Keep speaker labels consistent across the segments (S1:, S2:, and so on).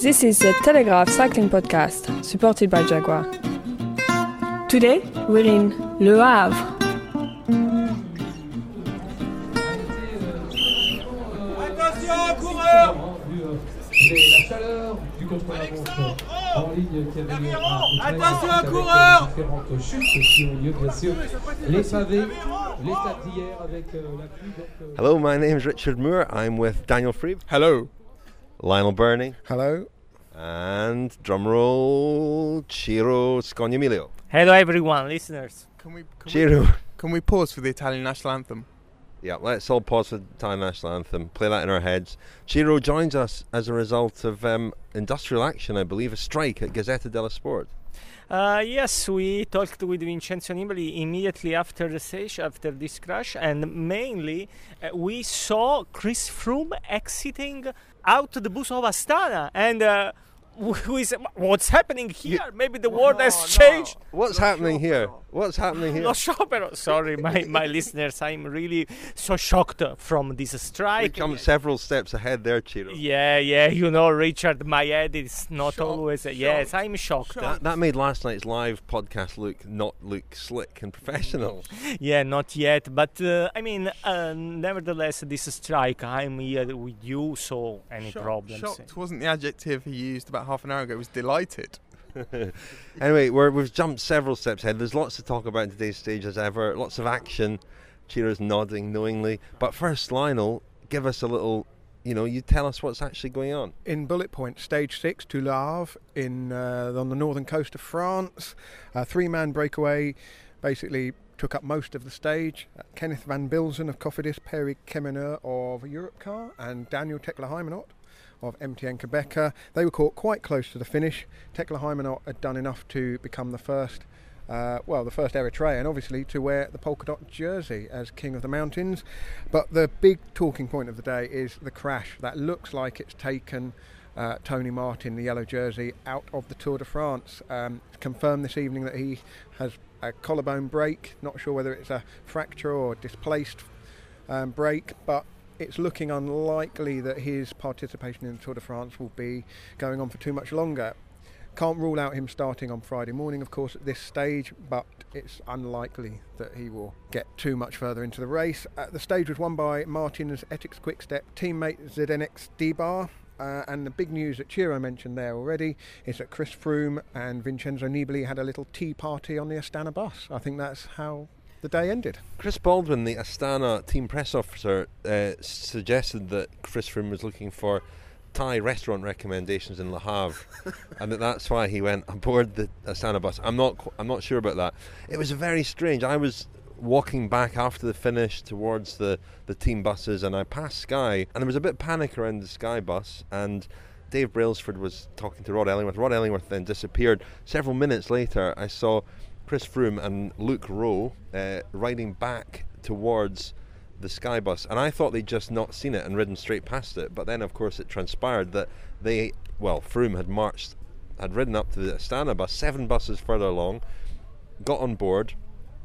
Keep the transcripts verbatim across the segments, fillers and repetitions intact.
S1: This is the Telegraph Cycling Podcast, supported by Jaguar. Today, we're in Le Havre.
S2: Attention, coureur!
S3: La chaleur du contre-la-montre en ligne qui avait lieu à
S2: Attention, coureur!
S3: différentes chutes qui ont lieu, bien sûr. Les pavés, les stades d'hier avec euh, la pluie. Donc, euh...
S4: Hello, my name is Richard Moore. I'm with Daniel Freeb.
S2: Hello.
S4: Lionel Burney.
S5: Hello.
S4: And drumroll, Ciro Scognamilio.
S6: Hello everyone, listeners.
S2: Can we can,
S4: Ciro.
S2: we can we pause for the Italian national anthem?
S4: Yeah, let's all pause for the Italian national anthem, play that in our heads. Ciro joins us as a result of um, industrial action, I believe, a strike at Gazzetta dello Sport.
S6: Uh, yes, we talked with Vincenzo Nibali immediately after the stage, after this crash, and mainly uh, we saw Chris Froome exiting out the bus of Astana, and uh, we said, what's happening here? Maybe the world
S2: No,
S6: has
S2: no.
S6: changed.
S4: What's happening here? What's happening here?
S6: Lo so, però, sorry, my, my listeners, I'm really so shocked from this
S4: We
S6: strike.
S4: come several steps ahead there, Ciro.
S6: Yeah, yeah, you know, Richard, my head is not
S2: Shocked,
S6: always. Yes, I'm shocked.
S4: That, that made last night's live podcast look not look slick and professional.
S6: Yeah, not yet, but uh, I mean, uh, nevertheless, this strike, I'm here with you, so any
S2: Shocked,
S6: problems?
S2: Shocked wasn't the adjective he used about half an hour ago. It was delighted.
S4: Anyway, we're, we've jumped several steps ahead. There's lots to talk about in today's stage as ever. Lots of action. Ciro's nodding knowingly. But first, Lionel, give us a little, you know, you tell us what's actually going on.
S5: In bullet point, stage six to Le Havre in, uh, on the northern coast of France. A three-man breakaway basically took up most of the stage. Uh, Kenneth Van Bilzen of Cofidis, Perry Kemeneur of Europcar, and Daniel Tekla-Hymenot of M T N Quebecer. They were caught quite close to the finish. Tekla-Hymenot had done enough to become the first, uh, well, the first Eritrean, obviously, to wear the polka dot jersey as King of the Mountains. But the big talking point of the day is the crash. That looks like it's taken uh, Tony Martin, the yellow jersey, out of the Tour de France. Um, confirmed this evening that he has a collarbone break. Not sure whether it's a fracture or displaced um, break, but it's looking unlikely that his participation in the Tour de France will be going on for too much longer. Can't rule out him starting on Friday morning, of course, at this stage, but it's unlikely that he will get too much further into the race. Uh, the stage was won by Martin's Etixx Quick-Step teammate Zdeněk Stybar. Uh, and the big news that Ciro mentioned there already is that Chris Froome and Vincenzo Nibali had a little tea party on the Astana bus. I think that's how the day ended.
S4: Chris Baldwin, the Astana team press officer, uh, suggested that Chris Froome was looking for Thai restaurant recommendations in Le Havre, and that that's why he went aboard the Astana bus. I'm not, qu- I'm not sure about that. It was very strange. I was walking back after the finish towards the, the team buses, and I passed Sky, and there was a bit of panic around the Sky bus, and Dave Brailsford was talking to Rod Ellingworth. Rod Ellingworth then disappeared. Several minutes later, I saw Chris Froome and Luke Rowe uh, riding back towards the Sky bus, and I thought they'd just not seen it and ridden straight past it, but then of course it transpired that they, well, Froome had marched, had ridden up to the Astana bus, seven buses further along, got on board,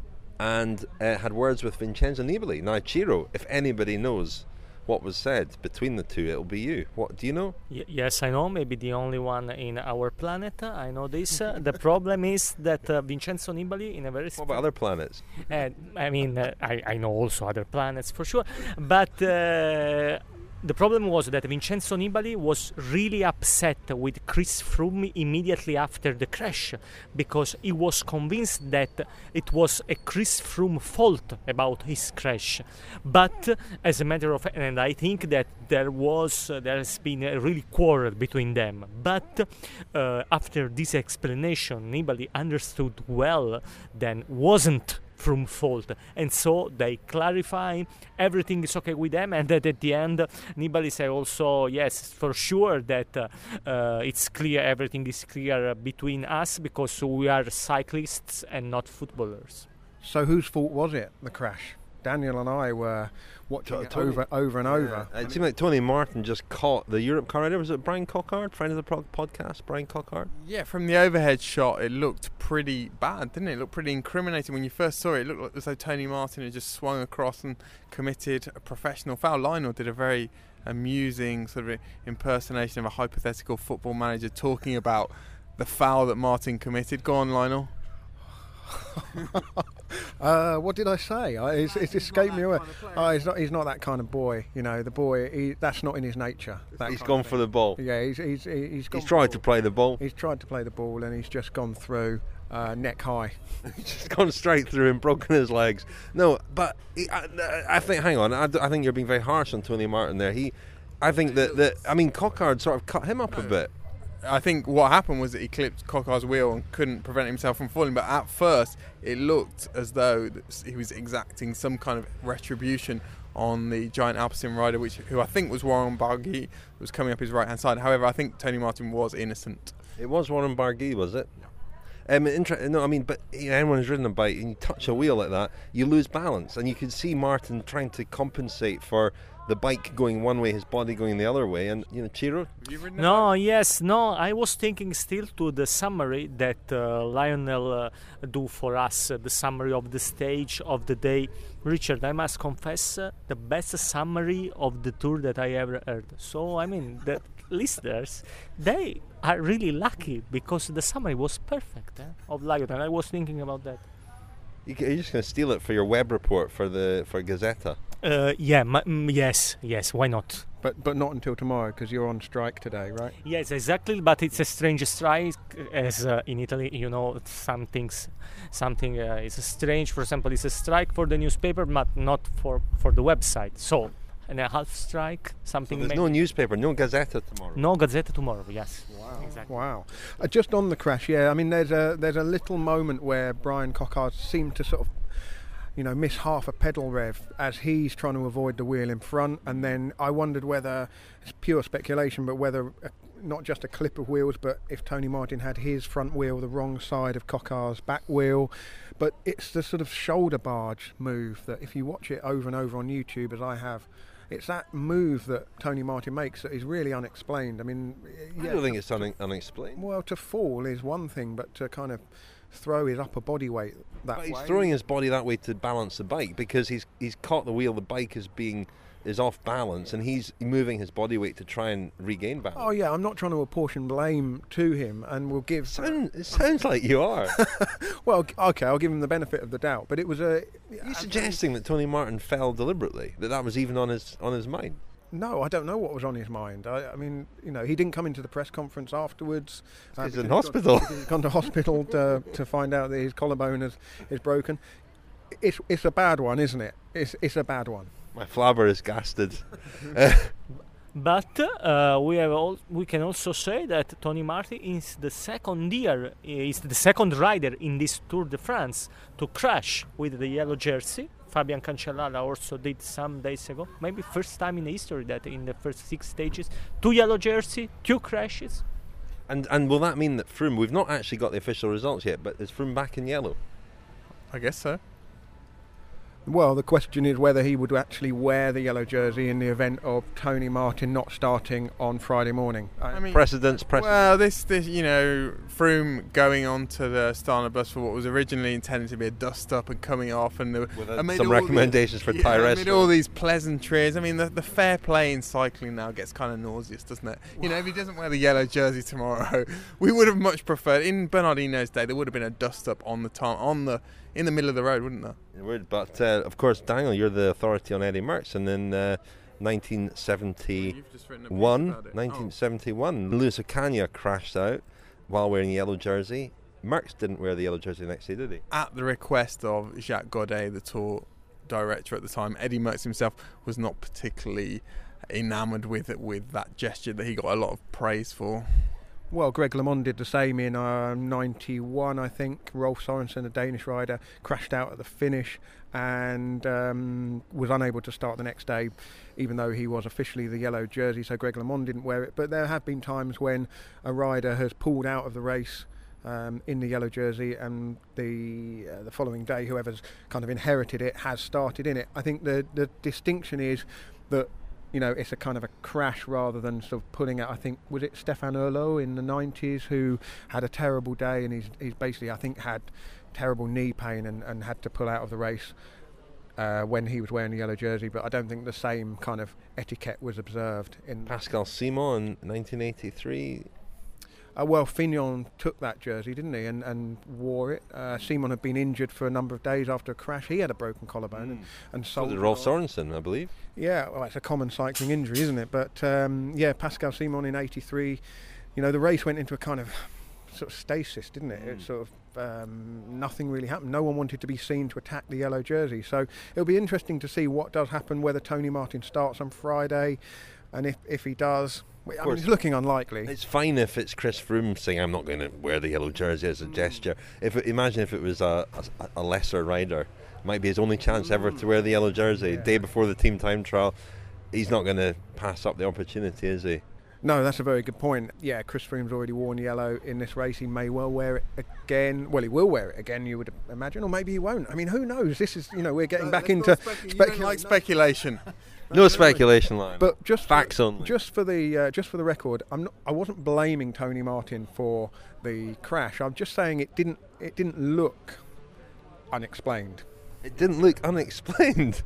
S4: and uh, had words with Vincenzo Nibali. Now, Ciro, if anybody knows what was said between the two, it'll be you. What do you know?
S6: Y- yes, I know. Maybe the only one in our planet. I know this. Uh, the problem is that uh, Vincenzo Nibali, in a very
S4: What about other planets?
S6: uh, I mean, uh, I, I know also other planets for sure, but uh, the problem was that Vincenzo Nibali was really upset with Chris Froome immediately after the crash, because he was convinced that it was a Chris Froome fault about his crash. But as a matter of, and I think that there was, uh, there has been a really quarrel between them. But uh, after this explanation, Nibali understood well then wasn't Froome fault, and so they clarify everything is okay with them, and that at the end Nibali say also yes, for sure that uh, uh, it's clear, everything is clear between us because we are cyclists and not footballers.
S5: So whose fault was it, the crash? Daniel and I were watching
S4: T-
S5: it
S4: Tony-
S5: over, over and over.
S4: Uh, it seemed like Tony Martin just caught the Europe car rider. Was it Brian Cockard, friend of the pro- podcast, Brian Cockard?
S2: Yeah, from the overhead shot, it looked pretty bad, didn't it? It looked pretty incriminating. When you first saw it, it looked like as though Tony Martin had just swung across and committed a professional foul. Lionel did a very amusing sort of impersonation of a hypothetical football manager talking about the foul that Martin committed. Go on, Lionel.
S5: uh, what did I say? I, it's, it's escaped me away. Oh, he's not. He's not that kind of boy. You know, the boy. He, that's not in his nature. that
S4: He's
S5: kind
S4: gone
S5: of
S4: for
S5: thing.
S4: the ball.
S5: Yeah, he's he's he's, gone
S4: He's
S5: for
S4: tried
S5: the
S4: to
S5: ball.
S4: play the ball.
S5: He's tried to play the ball, and he's just gone through uh, neck high.
S4: He's just gone straight through and broken his legs. No, but he, I, I think. Hang on. I, I think you're being very harsh on Tony Martin there. He, I think that that I mean Cockard sort of cut him up a bit.
S2: I think what happened was that he clipped Cockard's wheel and couldn't prevent himself from falling. But at first, it looked as though he was exacting some kind of retribution on the giant Alpecin rider, which who I think was Warren Barguil, who was coming up his right-hand side. However, I think Tony Martin was innocent.
S4: It was Warren Barguil, was it? Um, inter- no, I mean, but you know, anyone who's ridden a bike and you touch a wheel like that, you lose balance, and you can see Martin trying to compensate for the bike going one way, his body going the other way, and you know, Ciro.
S2: Have you ridden a
S6: No,
S2: bike?
S6: yes, no. I was thinking still to the summary that uh, Lionel uh, do for us, uh, the summary of the stage of the day. Richard, I must confess, uh, the best summary of the tour that I ever heard. So, I mean, the listeners, they are really lucky because the summary was perfect eh, of Lionel. I was thinking about that.
S4: You- You're just going to steal it for your web report for the for Gazzetta.
S6: Uh, yeah, ma- mm, yes, yes. Why not?
S5: But but not until tomorrow because you're on strike today, right?
S6: Yes, exactly. But it's a strange strike, as uh, in Italy, you know, some things, something uh, is strange. For example, it's a strike for the newspaper, but not for for the website. So, and a half strike,
S4: So
S6: something.
S4: there's
S6: maybe-
S4: no newspaper, no Gazzetta tomorrow.
S6: no Gazzetta tomorrow. Yes. Wow. Exactly.
S5: Wow. Uh, just on the crash, yeah. I mean, there's a there's a little moment where Brian Cockard seemed to sort of, you know, miss half a pedal rev as he's trying to avoid the wheel in front, and then I wondered whether it's pure speculation, but whether uh, not just a clip of wheels, but if Tony Martin had his front wheel the wrong side of Cockard's back wheel. But it's the sort of shoulder barge move that if you watch it over and over on YouTube, as I have, it's that move that Tony Martin makes that is really unexplained. I mean,
S4: I
S5: yeah,
S4: don't think it's un- unexplained.
S5: well, to fall is one thing, but to kind of throw his upper body weight that
S4: But he's
S5: way.
S4: throwing his body that way to balance the bike because he's he's caught the wheel. The bike is being is off balance, and he's moving his body weight to try and regain balance.
S5: Oh yeah, I'm not trying to apportion blame to him, and we'll give.
S4: Sound, it sounds like you are.
S5: Well, okay, I'll give him the benefit of the doubt, but it was a.
S4: Are you suggesting that Tony Martin fell deliberately? That that was even on his on his mind?
S5: No, I don't know what was on his mind. I, I mean, you know, he didn't come into the press conference afterwards. uh,
S4: He's
S5: because
S4: in
S5: gone-
S4: hospital.
S5: because He's gone to hospital to, to find out that his collarbone is, is broken. It's it's a bad one, isn't it? It's it's a bad one.
S4: My flabber is gasted.
S6: But uh, we have all, we can also say that Tony Martin is the second year is the second rider in this Tour de France to crash with the yellow jersey. Fabian Cancellara also did some days ago. Maybe first time in history that in the first six stages, two yellow jersey, two crashes.
S4: And and will that mean that Froome? We've not actually got the official results yet, but is Froome back in yellow?
S2: I guess so.
S5: Well, the question is whether he would actually wear the yellow jersey in the event of Tony Martin not starting on Friday morning.
S2: I mean,
S4: Precedence, precedence.
S2: well, this, this, you know, Froome going on to the Astana bus for what was originally intended to be a dust-up and coming off, and the,
S4: With uh,
S2: amid
S4: some
S2: all the-
S4: recommendations for
S2: yeah,
S4: Ty
S2: amid
S4: Restaurant.
S2: all these pleasantries. I mean, the, the fair play in cycling now gets kind of nauseous, doesn't it? You know, if he doesn't wear the yellow jersey tomorrow, we would have much preferred. In Bernardino's day, there would have been a dust-up on the time, on the in the middle of the road, wouldn't there?
S4: Word, but uh, of course, Daniel, you're the authority on Eddie Merckx, and in uh, nineteen seventy-one,
S2: You've just written a piece about it.
S4: nineteen seventy-one, Lewis Ocaña crashed out while wearing a yellow jersey. Merckx didn't wear the yellow jersey the next day, did he?
S2: At the request of Jacques Godet, the tour director at the time, Eddie Merckx himself was not particularly enamoured with it, with that gesture that he got a lot of praise for.
S5: Well, Greg LeMond did the same in uh, ninety-one, I think. Rolf Sorensen, a Danish rider, crashed out at the finish and um, was unable to start the next day, even though he was officially the yellow jersey, so Greg LeMond didn't wear it. But there have been times when a rider has pulled out of the race um, in the yellow jersey, and the uh, the following day, whoever's kind of inherited it has started in it. I think the the distinction is that, you know, it's a kind of a crash rather than sort of pulling out. I think, was it Stefan Erlo in the nineties who had a terrible day, and he's he's basically, I think, had terrible knee pain and, and had to pull out of the race uh, when he was wearing the yellow jersey. But I don't think the same kind of etiquette was observed in
S4: Pascal Simon in nineteen eighty-three.
S5: Uh, well, Fignon took that jersey, didn't he, and, and wore it. Uh, Simon had been injured for a number of days after a crash. He had a broken collarbone mm. and, and
S4: So
S5: sold
S4: did
S5: it
S4: Rolf
S5: on.
S4: Sorensen, I believe.
S5: Yeah, well, it's a common cycling injury, isn't it? But um, yeah, Pascal Simon in eighty-three, you know, the race went into a kind of sort of stasis, didn't it? Mm. It sort of um, nothing really happened. No one wanted to be seen to attack the yellow jersey. So it'll be interesting to see what does happen, whether Tony Martin starts on Friday, and if, if he does, I mean, it's looking unlikely.
S4: It's fine if it's Chris Froome saying, I'm not going to wear the yellow jersey as a gesture. If it, imagine if it was a, a, a lesser rider. It might be his only chance ever to wear the yellow jersey.
S5: Yeah.
S4: Day before the team time trial. He's not going to pass up the opportunity, is he?
S5: No, that's a very good point. Yeah, Chris Froome's already worn yellow in this race. He may well wear it again. Well, he will wear it again, you would imagine, or maybe he won't. I mean, who knows? This is, you know, we're getting
S2: No,
S5: back
S2: let's
S5: into
S2: not specu- you don't like speculation.
S4: No speculation, line.
S5: But just
S4: Facts
S5: for,
S4: only.
S5: Just for the uh, just for the record, I'm not, I wasn't blaming Tony Martin for the crash. I'm just saying it didn't it didn't look unexplained.
S4: It didn't look unexplained.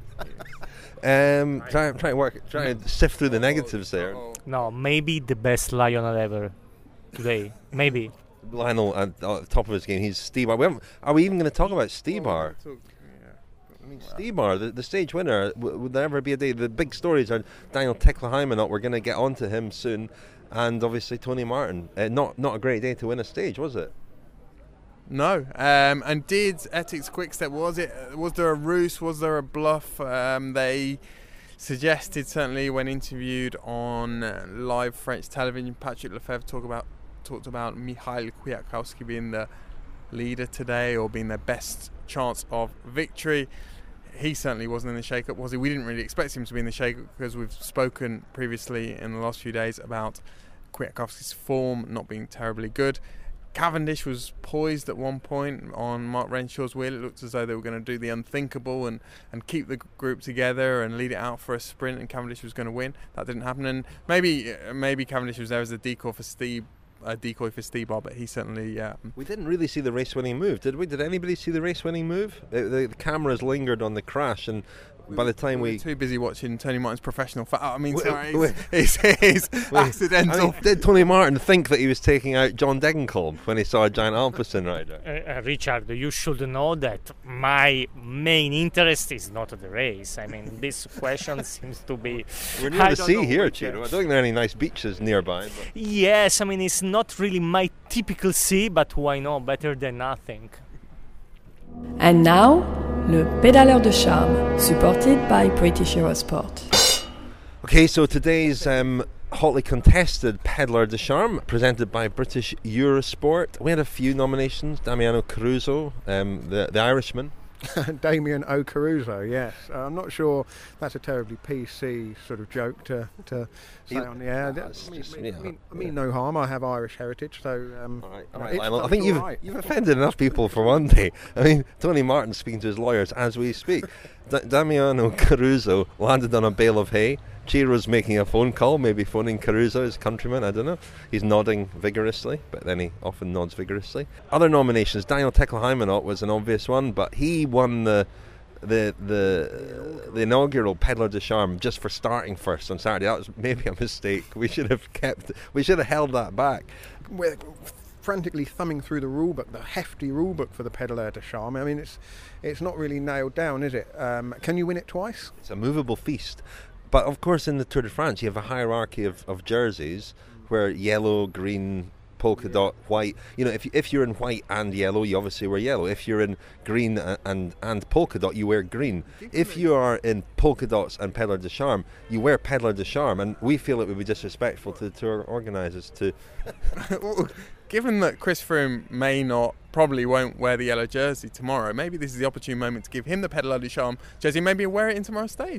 S4: um, try, try and work, try and sift through the negatives there.
S6: No, maybe the best Lionel ever today. Maybe.
S4: Lionel at the top of his game. He's Stybar. We haven't- Are we even going to talk about Stybar? I mean, Stybar, the, the stage winner, w- would there ever be a day? The big stories are Daniel Tekla-Heimenot. We're going to get onto him soon, and obviously Tony Martin. Uh, not not a great day to win a stage, was it?
S2: No, um, and did Ethics Quickstep, was it? Was there a ruse? Was there a bluff? Um, they suggested, certainly when interviewed on uh, live French television, Patrick Lefebvre talk about talked about Michail Kwiatkowski being the leader today, or being their best chance of victory. He certainly wasn't in the shake-up, was he? We didn't really expect him to be in the shake-up because we've spoken previously in the last few days about Kwiatkowski's form not being terribly good. Cavendish was poised at one point on Mark Renshaw's wheel. It looked as though they were going to do the unthinkable and, and keep the group together and lead it out for a sprint, and Cavendish was going to win. That didn't happen, and maybe maybe Cavendish was there as a decoy for Steve, a decoy for Stybar, but he certainly. Uh,
S4: We didn't really see the race-winning move, did we? Did anybody see the race-winning move? The, the, the cameras lingered on the crash, and by the time
S2: we
S4: we...
S2: were too busy watching Tony Martin's professional fa- I mean,
S4: Wait,
S2: sorry,
S4: wait.
S2: it's, it's, it's accidental.
S4: I mean, did Tony Martin think that he was taking out John Degenkolb when he saw a giant Alpecin rider?
S6: Uh, uh, Richard, you should know that my main interest is not the race. I mean, this question seems to be...
S4: We're near
S6: I
S4: the
S6: don't
S4: sea
S6: know
S4: here,
S6: which, uh,
S4: Chiro. I don't think there are any nice beaches nearby. But
S6: Yes, I mean, it's not really my typical sea, but why not? Better than nothing.
S1: And now, le pédaleur de charme, supported by British Eurosport.
S4: Okay, so today's um, hotly contested Peddler de Charme, presented by British Eurosport. We had a few nominations. Damiano Caruso, um, the, the Irishman.
S5: Damien O'Caruso, yes. Uh, I'm not sure that's a terribly P C sort of joke to, to say
S4: You-
S5: on the air.
S4: That's
S5: I mean,
S4: just-
S5: mean,
S4: yeah,
S5: I mean, I
S4: yeah.
S5: mean no harm. I have Irish heritage, so um,
S4: All right,
S5: you
S4: all
S5: know,
S4: right,
S5: it's-
S4: Lionel. I
S5: it's
S4: think
S5: all
S4: you've,
S5: right.
S4: you've offended enough people for one day. I mean, Tony Martin's speaking to his lawyers as we speak. D- Damiano Caruso landed on a bale of hay. Chiro's making a phone call, maybe phoning Caruso, his countryman, I don't know. He's nodding vigorously, but then he often nods vigorously. Other nominations, Daniel Tekla-Heimenot was an obvious one, but he won the the the the inaugural Peddler de Charme just for starting first on Saturday. That was maybe a mistake. We should have kept, we should have held that back.
S5: We're frantically thumbing through the rule book, the hefty rule book for the Pédaleur de Charme. I mean, it's it's not really nailed down, is it? Um, can you win it twice?
S4: It's a movable feast. But of course, in the Tour de France, you have a hierarchy of, of jerseys where yellow, green, polka dot, white. You know, if you, if you're in white and yellow, you obviously wear yellow. If you're in green and and, and polka dot, you wear green. If you are in polka dots and Peddler de Charme, you wear Peddler de Charme. And we feel it would be disrespectful to the tour organisers to.
S2: Well, given that Chris Froome may not, probably won't wear the yellow jersey tomorrow, maybe this is the opportune moment to give him the Pédaleur de Charme jersey. Maybe he'll wear it in tomorrow's stage.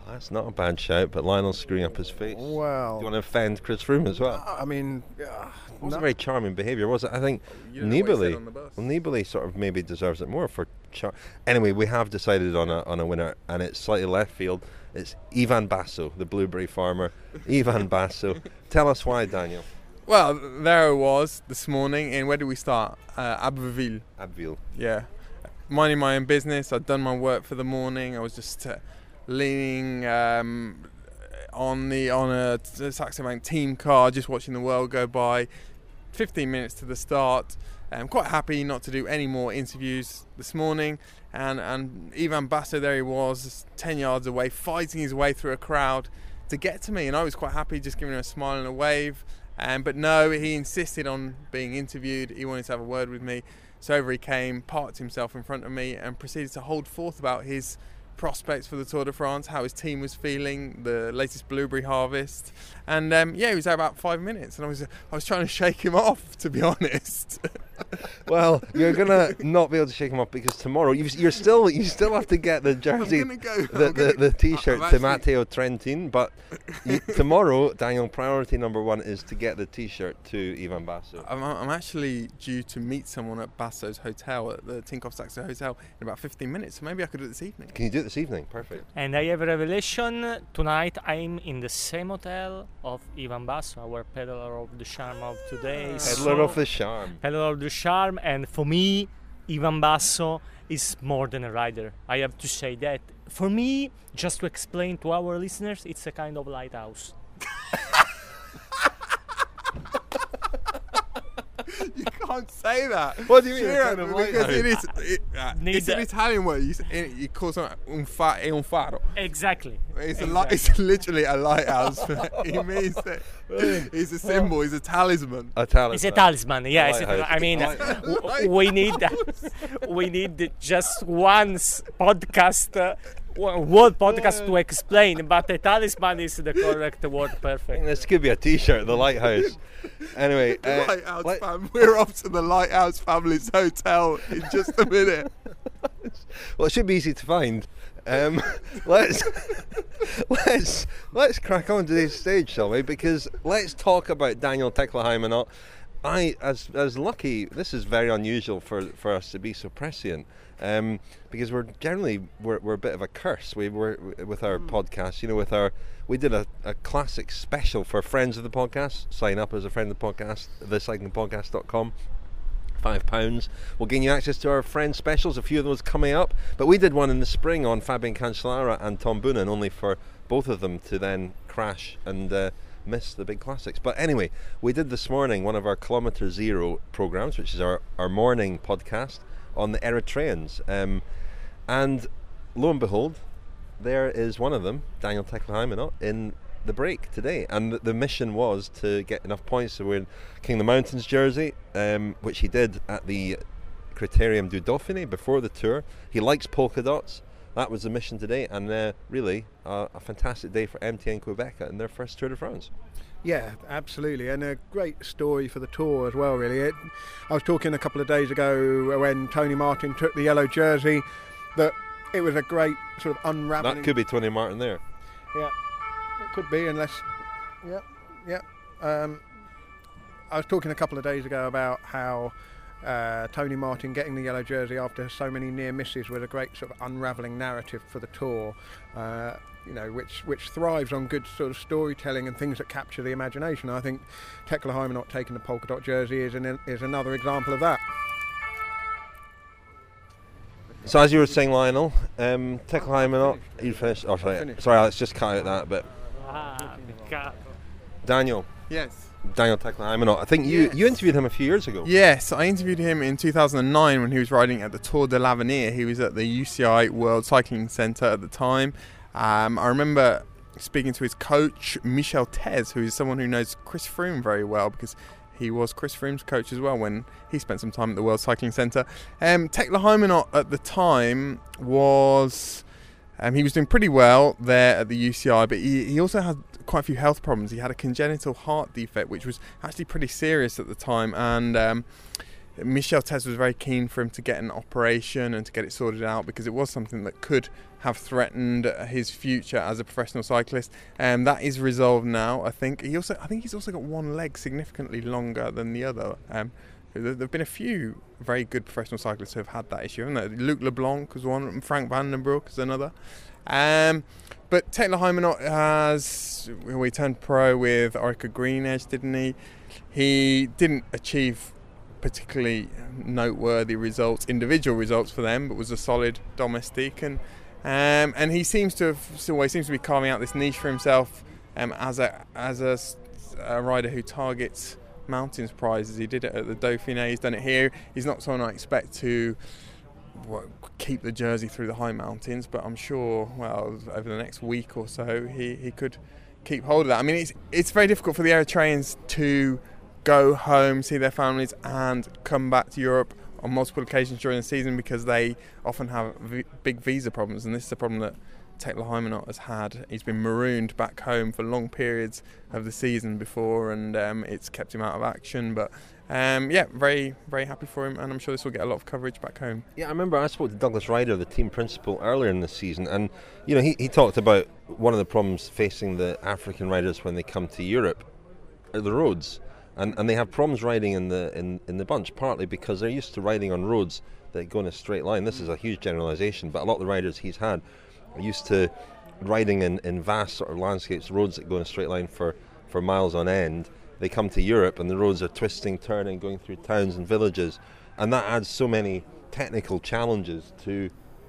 S4: That's not a bad shout, but Lionel's screwing up his face.
S5: Well,
S4: Do you want to offend Chris Froome as well?
S5: I mean, uh,
S4: It wasn't
S5: no-
S4: very charming behaviour, was it? I think
S2: You don't know what he said
S4: Nibali,
S2: on the bus.
S4: well, Nibali sort of maybe deserves it more for. Char- anyway, we have decided on a on a winner, and it's slightly left field. It's Ivan Basso, the blueberry farmer. Ivan Basso. Tell us why, Daniel.
S2: Well, there I was this morning. And where did we start? Uh, Abbeville.
S4: Abbeville.
S2: Yeah, minding my own business. I'd done my work for the morning. I was just uh, leaning um, on the on a Saxo Bank team car, just watching the world go by. fifteen minutes to the start. I'm quite happy not to do any more interviews this morning. And and Ivan Basso, there he was, ten yards away, fighting his way through a crowd to get to me. And I was quite happy, just giving him a smile and a wave. Um, but no, he insisted on being interviewed. He wanted to have a word with me. So over he came, parked himself in front of me, and proceeded to hold forth about his prospects for the Tour de France, how his team was feeling, the latest blueberry harvest. And um, yeah, he was there about five minutes, and I was I was trying to shake him off, to be honest.
S4: Well, you're gonna not be able to shake him off because tomorrow you've, you're still you still have to get the jersey,
S2: I'm gonna go.
S4: the,
S2: I'm
S4: the,
S2: gonna-
S4: the t-shirt
S2: I'm
S4: to
S2: actually-
S4: Matteo Trentin. But you, tomorrow, Daniel, priority number one is to get the t-shirt to Ivan Basso.
S2: I'm, I'm actually due to meet someone at Basso's hotel, at the Tinkoff Saxo Hotel, in about fifteen minutes, so maybe I could do it this evening.
S4: Can you do it this evening? Perfect.
S6: And I have a revelation. Tonight I'm in the same hotel of Ivan Basso, our peddler of the charm of today.
S4: Peddler
S6: So-
S4: of the charm.
S6: Peddler of the charm, and for me, Ivan Basso is more than a rider. I have to say that. For me, just to explain to our listeners, it's a kind of lighthouse.
S2: You can't say that.
S4: What do you mean,
S2: Sure,
S4: a kind of
S2: because it is.
S4: lighthouse?
S2: It, uh,
S6: Need
S2: it's an
S6: that.
S2: Italian word. You, s- it, you call something un, fa- è un faro.
S6: Exactly.
S2: It's a li- It's literally a lighthouse. He means that it's a symbol. It's a talisman.
S4: A talisman.
S6: It's a talisman. Yeah, it's a,
S4: Lighthouse.
S6: I mean,
S4: Lighthouse.
S6: w- we need we need just one s- podcast, uh, one word podcast to explain. But a talisman is the correct word.
S4: I think
S6: Perfect.
S4: this could be a t-shirt, the lighthouse. Anyway, uh,
S2: Lighthouse
S4: let-
S2: fam. We're off to the Lighthouse family's hotel in just a minute.
S4: well, it should be easy to find. Um, let's let's let's crack on to this stage, shall we? Because let's talk about Daniel Tekla-Hymenot. I, as as lucky, this is very unusual for, for us to be so prescient, um, because we're generally we're, we're a bit of a curse. We were with our podcast, you know, with our we did a, a classic special for friends of the podcast. Sign up as a friend of the podcast, the cycling podcast dot com. Five pounds will gain you access to our friend specials. A few of those coming up, but we did one in the spring on Fabian Cancellara and Tom Boonen, only for both of them to then crash and uh, miss the big classics. But anyway, we did this morning one of our Kilometre Zero programs, which is our, our morning podcast on the Eritreans, um, and lo and behold, there is one of them, Daniel Tekla-Hymenot, in the break today, and the, the mission was to get enough points to win King of the Mountains jersey, um, which he did at the Criterium du Dauphiné before the tour. He likes polka dots. That was the mission today, and uh, really uh, a fantastic day for M T N Quebec in their first Tour de France.
S5: Yeah, absolutely, and a great story for the Tour as well, really. It, I was talking a couple of days ago when Tony Martin took the yellow jersey that it was a great sort of unravelling.
S4: That could be Tony Martin there.
S5: Yeah, it could be, unless. Yeah, yeah. Um, I was talking a couple of days ago about how uh, Tony Martin getting the yellow jersey after so many near misses was a great sort of unravelling narrative for the Tour. Uh, you know, which which thrives on good sort of storytelling and things that capture the imagination. I think Tekla-Hymenot taking the polka dot jersey is an, is another example of that.
S4: So as you were saying, Lionel, um, Tekla-Hymenot, you finished. Oh, sorry,
S5: finished.
S4: sorry, let's just cut out that bit.
S6: Ah, God.
S4: Daniel,
S2: Yes.
S4: Daniel Tekla-Hymenot. I think you
S2: Yes.
S4: you interviewed him a few years ago.
S2: Yes, I interviewed him in two thousand nine when he was riding at the Tour de l'Avenir. He was at the U C I World Cycling Centre at the time. Um, I remember speaking to his coach, Michel Tez, who is someone who knows Chris Froome very well because he was Chris Froome's coach as well when he spent some time at the World Cycling Centre. Um, Tekla-Hymenot at the time was... Um, he was doing pretty well there at the U C I, but he, he also had quite a few health problems. He had a congenital heart defect, which was actually pretty serious at the time, and um, Michel Tez was very keen for him to get an operation and to get it sorted out, because it was something that could have threatened his future as a professional cyclist. And um, that is resolved now, I think. He also, I think he's also got one leg significantly longer than the other. Um, there have been a few very good professional cyclists who have had that issue, haven't there? Luc Leblanc was one, and Frank van den Broek is another. Um, but Tekla Hymenot has, well, he turned pro with Orica Green Edge, didn't he? He didn't achieve particularly noteworthy results, individual results for them, but was a solid domestique, and um, and he seems to have, so he seems to be carving out this niche for himself um, as a as a, a rider who targets mountains prizes. He did it at the Dauphiné, he's done it here. He's not someone I expect to well, keep the jersey through the high mountains, but I'm sure, well, over the next week or so, he, he could keep hold of that. I mean, it's it's very difficult for the Eritreans to go home, see their families, and come back to Europe on multiple occasions during the season, because they often have v- big visa problems, and this is a problem that Tekla Hymenot has had. He's been marooned back home for long periods of the season before, and um, it's kept him out of action. But um, yeah, very, very happy for him, and I'm sure this will get a lot of coverage back home.
S4: Yeah, I remember I spoke to Douglas Ryder, the team principal, earlier in the season, and you know he, he talked about one of the problems facing the African riders when they come to Europe are the roads. And and they have problems riding in the in, in the bunch, partly because they're used to riding on roads that go in a straight line. This is a huge generalisation, but a lot of the riders he's had are used to riding in, in vast sort of landscapes, roads that go in a straight line for, for miles on end. They come to Europe and the roads are twisting, turning, going through towns and villages, and that adds so many technical challenges to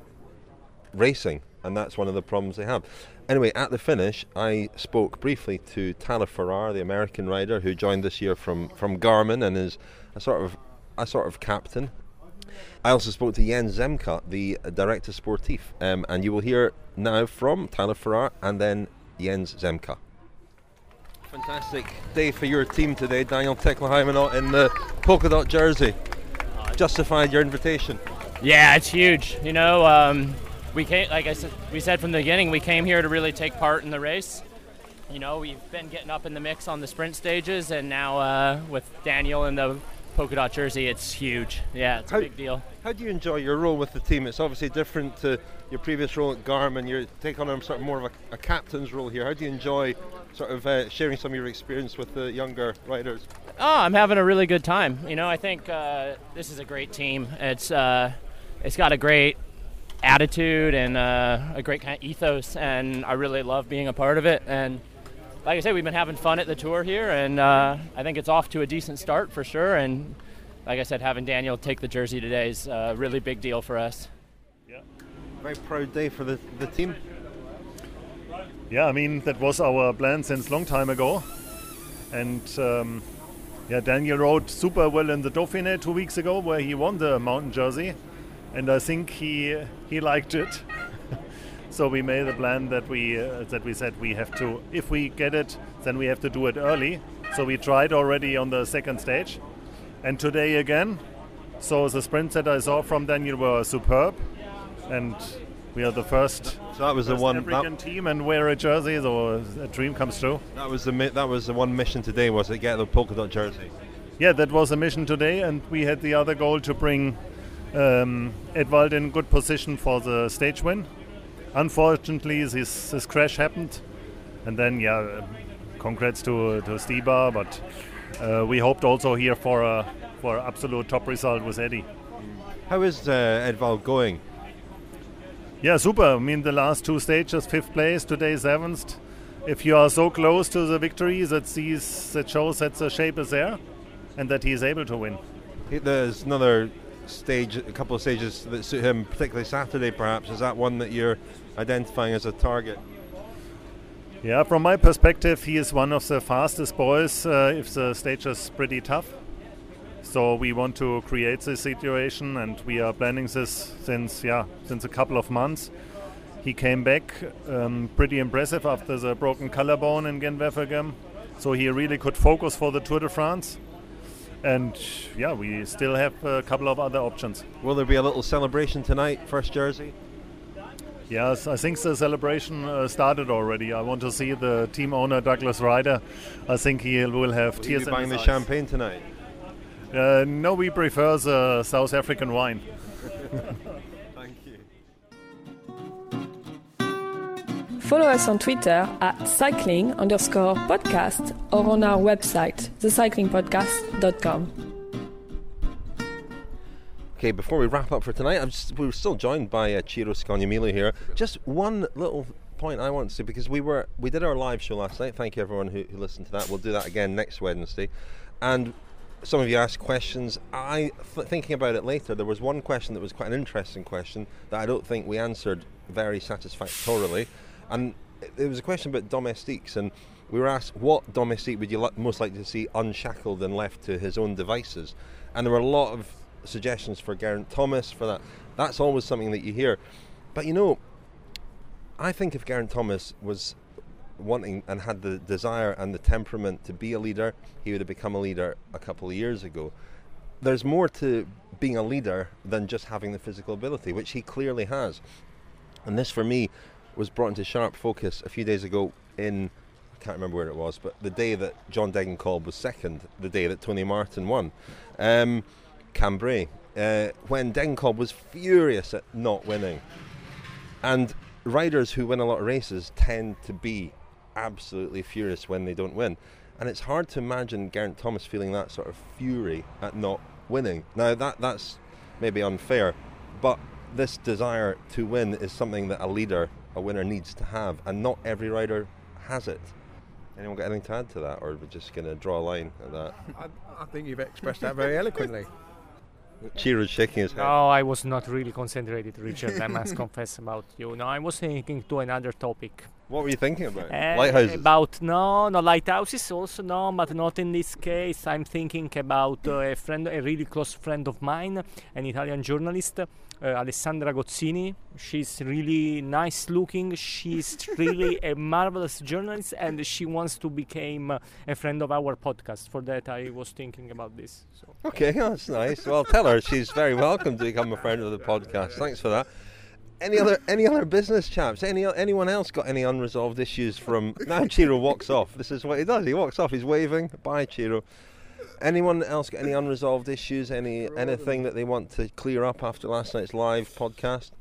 S4: racing, and that's one of the problems they have. Anyway, at the finish, I spoke briefly to Tyler Farrar, the American rider who joined this year from, from Garmin and is a sort of a sort of captain. I also spoke to Jens Zemka, the director sportif, um, and you will hear now from Tyler Farrar and then Jens Zemka. Fantastic day for your team today, Daniel. Tekla Hymenot in the polka dot jersey. Justified your invitation.
S7: Yeah, it's huge. You know. Um, We came, like I said, we said from the beginning, we came here to really take part in the race. You know, we've been getting up in the mix on the sprint stages, and now uh, with Daniel in the polka dot jersey, it's huge. Yeah, it's
S4: how,
S7: a big deal.
S4: How do you enjoy your role with the team? It's obviously different to your previous role at Garmin. You're taking on sort of more of a, a captain's role here. How do you enjoy sort of uh, sharing some of your experience with the younger riders?
S7: Oh, I'm having a really good time. You know, I think uh, this is a great team. It's uh, it's got a great attitude and uh, a great kind of ethos, and I really love being a part of it. And like I said, we've been having fun at the tour here, and uh, I think it's off to a decent start for sure. And like I said, having Daniel take the jersey today is a really big deal for us.
S8: Yeah,
S4: very proud day for the, the team.
S8: Yeah, I mean, that was our plan since long time ago. And um, yeah, Daniel rode super well in the Dauphiné two weeks ago, where he won the mountain jersey. And I think he he liked it. So we made a plan that we uh, that we said we have to, if we get it, then we have to do it early. So we tried already on the second stage, and today again. So the sprints that I saw from Daniel were superb, and we are the first.
S4: So that was the one
S8: African team and wear a jersey, so a dream comes true.
S4: That was the mi- that was the one mission today, was to get the polka dot jersey.
S8: Yeah, that was a mission today, and we had the other goal to bring Um, Edvald in good position for the stage win. Unfortunately, this, this crash happened, and then yeah, congrats to to Stibar, but uh, we hoped also here for a for an absolute top result with Eddie.
S4: How is uh, Edvald going?
S8: Yeah, super. I mean, the last two stages, fifth place, today seventh. If you are so close to the victory, that sees that shows that the shape is there, and that he is able to win.
S4: There's another stage, a couple of stages that suit him, particularly Saturday perhaps. Is that one that you're identifying as a target?
S8: Yeah, from my perspective, he is one of the fastest boys uh, if the stage is pretty tough. So we want to create this situation, and we are planning this since yeah since a couple of months. He came back um, pretty impressive after the broken collarbone in Gent-Wevelgem, so he really could focus for the Tour de France. And yeah, we still have a couple of other options.
S4: Will there be a little celebration tonight, first jersey?
S8: Yes, I think the celebration uh, started already. I want to see the team owner Douglas Ryder. I think he will have
S4: will
S8: tears
S4: you be
S8: in
S4: buying
S8: his
S4: the
S8: eyes.
S4: champagne tonight?
S8: Uh, no, we prefer the South African wine.
S2: Thank you.
S1: Follow us on Twitter at cycling underscore podcast or on our website, the cycling podcast dot com.
S4: Okay, before we wrap up for tonight, I'm just, we were still joined by uh, Ciro Scognamiello here. Just one little point I want to say, because we were we did our live show last night. Thank you everyone who, who listened to that. We'll do that again next Wednesday. And some of you asked questions. I, th- thinking about it later, there was one question that was quite an interesting question that I don't think we answered very satisfactorily. And it, it was a question about domestiques, and we were asked, what domestique would you li- most like to see unshackled and left to his own devices? And there were a lot of suggestions for Geraint Thomas for that. That's always something that you hear. But you know, I think if Geraint Thomas was wanting and had the desire and the temperament to be a leader, he would have become a leader a couple of years ago. There's more to being a leader than just having the physical ability, which he clearly has. And this for me was brought into sharp focus a few days ago in, I can't remember where it was, but the day that John Degenkolb was second, the day that Tony Martin won. Um, Cambrai, uh, when Degenkolb was furious at not winning. And riders who win a lot of races tend to be absolutely furious when they don't win. And it's hard to imagine Geraint Thomas feeling that sort of fury at not winning. Now, that that's maybe unfair, but this desire to win is something that a leader, a winner, needs to have, and not every rider has it. Anyone got anything to add to that, or are we just going to draw a line at that?
S5: I, I think you've expressed that very eloquently.
S4: Ciro's shaking his head.
S6: No, I was not really concentrated, Richard. I must confess about you. No, I was thinking to another topic.
S4: What were you thinking about?
S6: Uh,
S4: Lighthouses?
S6: About no, no lighthouses also no, but not in this case. I'm thinking about uh, a friend, a really close friend of mine, an Italian journalist, uh, Alessandra Gozzini. She's really nice looking. She's really a marvelous journalist, and she wants to become uh, a friend of our podcast. For that, I was thinking about this. So.
S4: Okay, that's nice. Well, tell her she's very welcome to become a friend of the podcast. Thanks for that. Any other any other business chaps? Any anyone else got any unresolved issues from... Now Ciro walks off. This is what he does. He walks off. He's waving. Bye, Ciro. Anyone else got any unresolved issues? Any anything that they want to clear up after last night's live podcast?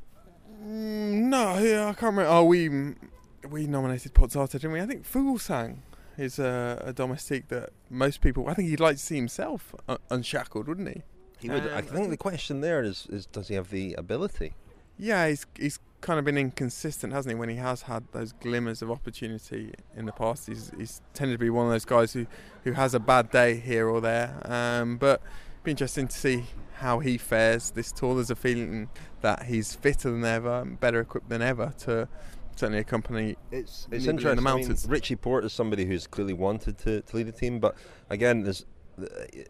S2: Mm, no, yeah, I can't remember. Oh, we we nominated Pozzata, didn't we? I think Fuglsang is a, a domestique that most people... I think he'd like to see himself un- unshackled, wouldn't he?
S4: He would.
S2: Um,
S4: I think the question there is, is does he have the ability?
S2: Yeah, he's he's kind of been inconsistent, hasn't he? When he has had those glimmers of opportunity in the past, he's he's tended to be one of those guys who, who has a bad day here or there. Um, but it'd be interesting to see how he fares this tour. There's a feeling that he's fitter than ever, and better equipped than ever to certainly accompany.
S4: It's it's
S2: Nibali in
S4: interesting.
S2: the mountains.
S4: I mean, Richie Porte is somebody who's clearly wanted to, to lead a team, but again, there's. Uh,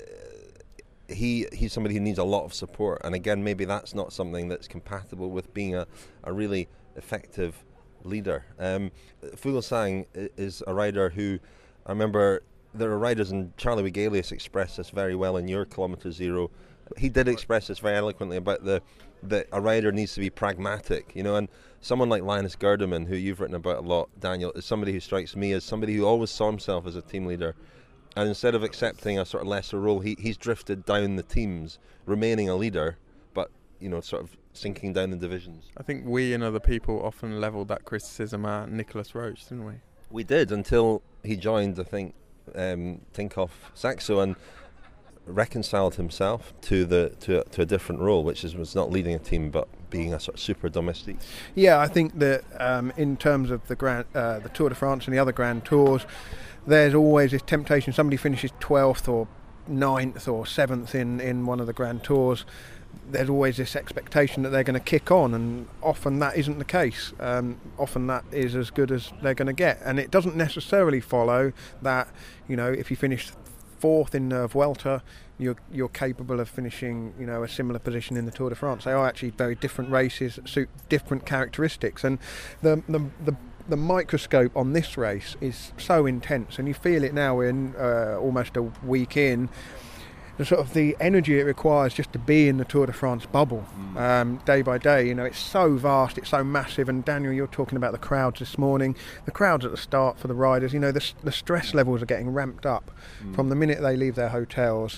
S4: He he's somebody who needs a lot of support, and again, maybe that's not something that's compatible with being a, a really effective leader. Um, Fuglsang is a rider who, I remember there are riders, and Charlie Wigelius expressed this very well in your Kilometre Zero. He did express this very eloquently about the that a rider needs to be pragmatic, you know, and someone like Linus Gerdemann, who you've written about a lot, Daniel, is somebody who strikes me as somebody who always saw himself as a team leader. And instead of accepting a sort of lesser role, he, he's drifted down the teams, remaining a leader, but, you know, sort of sinking down the divisions.
S2: I think we and other people often levelled that criticism at Nicolas Roche, didn't we?
S4: We did, until he joined, I think, um, Tinkoff Saxo and reconciled himself to the to, to a different role, which is was not leading a team, but being a sort of super domestique.
S5: Yeah, I think that um, in terms of the Grand, uh, the Tour de France and the other Grand Tours, there's always this temptation. Somebody finishes twelfth or ninth or seventh in, in one of the Grand Tours, there's always this expectation that they're going to kick on, and often that isn't the case. Um, often that is as good as they're going to get, and it doesn't necessarily follow that, you know, if you finish fourth in the Vuelta, you're you're capable of finishing, you know, a similar position in the Tour de France. They are actually very different races, suit different characteristics, and the the the the microscope on this race is so intense, and you feel it now. We're in uh, almost a week in. The sort of the energy it requires just to be in the Tour de France bubble, mm. um, day by day. You know, it's so vast, it's so massive. And Daniel, you're talking about the crowds this morning. The crowds at the start for the riders. You know, the the stress levels are getting ramped up mm. from the minute they leave their hotels.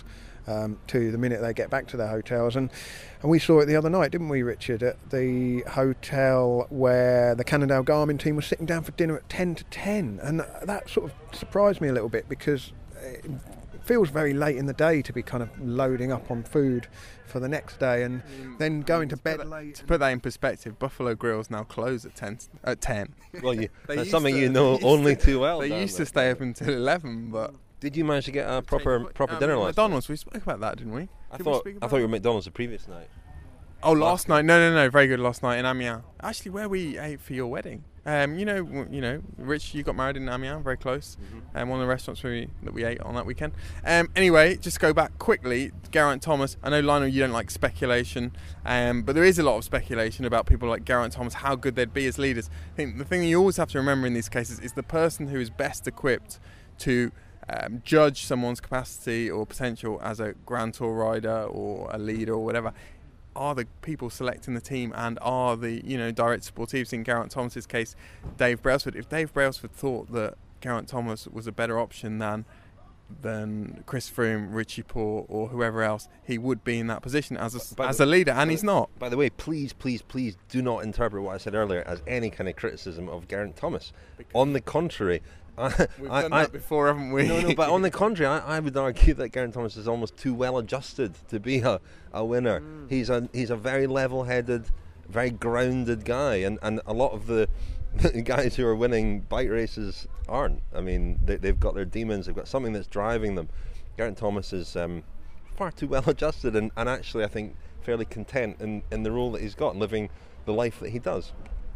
S5: um, to the minute they get back to their hotels. And, and we saw it the other night, didn't we, Richard, at the hotel where the Cannondale Garmin team was sitting down for dinner at ten to ten. And that sort of surprised me a little bit, because it feels very late in the day to be kind of loading up on food for the next day and mm. then going to, to bed
S2: that,
S5: late.
S2: To put that in perspective, Buffalo Grill's now closed at ten. At ten.
S4: Well, you, that's something to, you know only
S2: to,
S4: too well.
S2: They used to stay up until eleven, but
S4: did you manage to get a proper proper
S2: um,
S4: dinner last
S2: McDonald's,
S4: night?
S2: we spoke about that, didn't we?
S4: I
S2: Did
S4: thought
S2: we
S4: I thought you were McDonald's the previous night.
S2: Oh, last night? No, no, no. Very good last night in Amiens. Actually, where we ate for your wedding. Um, you know, w- you know, Rich, you got married in Amiens, very close. Mm-hmm. Um, one of the restaurants we, that we ate on that weekend. Um, anyway, just go back quickly. Geraint Thomas. I know, Lionel, you don't like speculation, um, but there is a lot of speculation about people like Geraint Thomas, how good they'd be as leaders. I think the thing you always have to remember in these cases is the person who is best equipped to um, judge someone's capacity or potential as a Grand Tour rider or a leader or whatever are the people selecting the team, and are the, you know, direct sportives. In Geraint Thomas's case, Dave Brailsford. If Dave Brailsford thought that Geraint Thomas was a better option than than Chris Froome, Richie Porte, or whoever else, he would be in that position as a, as a leader, and he's not.
S4: By the way, please, please, please do not interpret what I said earlier as any kind of criticism of Geraint Thomas. Because on the contrary, I,
S2: we've
S4: I,
S2: done
S4: I,
S2: that before, haven't we?
S4: No, no, but on the contrary, I, I would argue that Geraint Thomas is almost too well adjusted to be a, a winner. Mm. He's a he's a very level-headed, very grounded guy, and, and a lot of the, the guys who are winning bike races aren't. I mean, they, they've got their demons, they've got something that's driving them. Geraint Thomas is um, far too well adjusted, and, and actually, I think, fairly content in, in the role that he's got, and living the life that he does.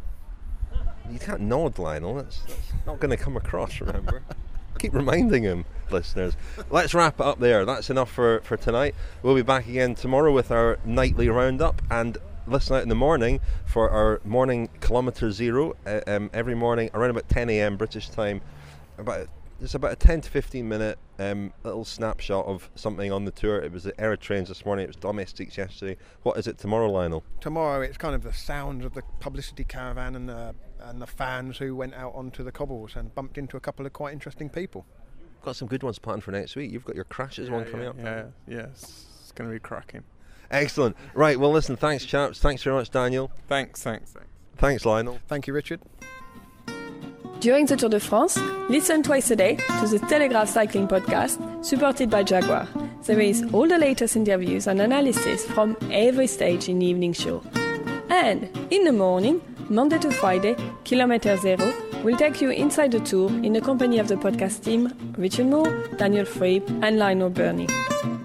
S4: You can't nod, Lionel. That's, that's not going to come across, remember? Keep reminding him, listeners. Let's wrap it up there. That's enough for, for tonight. We'll be back again tomorrow with our nightly roundup, and listen out in the morning for our morning kilometre zero uh, um, every morning around about ten a.m. British time. About It's about a ten to fifteen minute um, little snapshot of something on the tour. It was the Eritreans this morning, it was Domestics yesterday. What is it tomorrow, Lionel?
S5: Tomorrow it's kind of the sounds of the publicity caravan and the, and the fans who went out onto the cobbles and bumped into a couple of quite interesting people.
S4: Got some good ones planned for next week. You've got your Crashes
S2: yeah,
S4: one coming
S2: yeah,
S4: up.
S2: Yeah, yeah, it's going to be cracking.
S4: Excellent. Right, well listen, thanks chaps. Thanks very much, Daniel.
S2: Thanks, thanks, thanks.
S4: Thanks, Lionel.
S5: Thank you, Richard.
S1: During the Tour de France, listen twice a day to the Telegraph Cycling Podcast, supported by Jaguar. There is all the latest interviews and analysis from every stage in the evening show. And in the morning, Monday to Friday, Kilometer Zero will take you inside the tour in the company of the podcast team, Richard Moore, Daniel Freeb, and Lionel Burney.